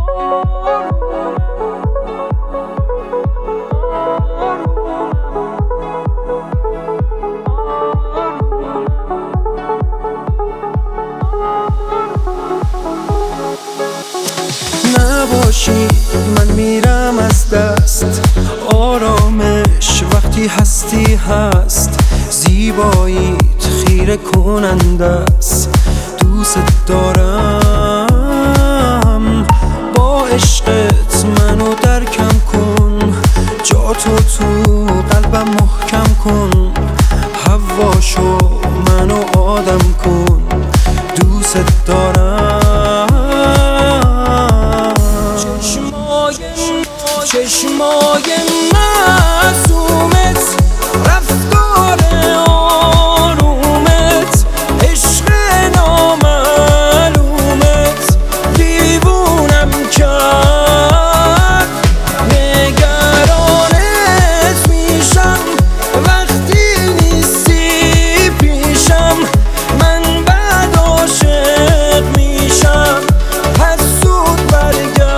نباشی من میرم از دست، آرامش وقتی هستی هست، زیباییت خیره کننده است. دوست دارم با عشقت منو درکم کن، جاتو تو قلبم محکم کن، هواشو منو آدم کن. دوست دارم چشمای معصومت، رفتار آرومت، عشق نامعلومت دیوونم کرد. نگرانت میشم وقتی نیستی پیشم، من بعد عاشق میشم، پس زود برگرد.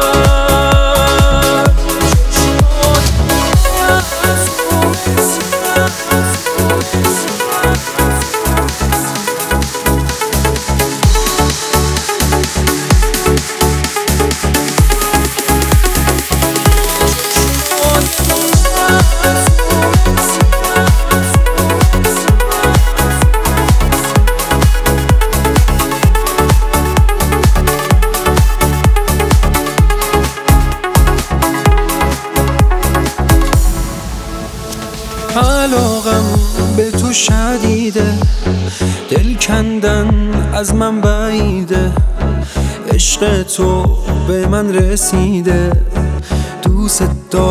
علاقم به تو شدیده، دل کندن از من بعیده، عشق تو به من رسیده. دوست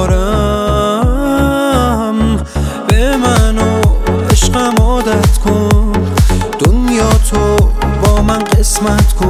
دارم به من و عشقم عادت کن، دنیا تو با من قسمت کن.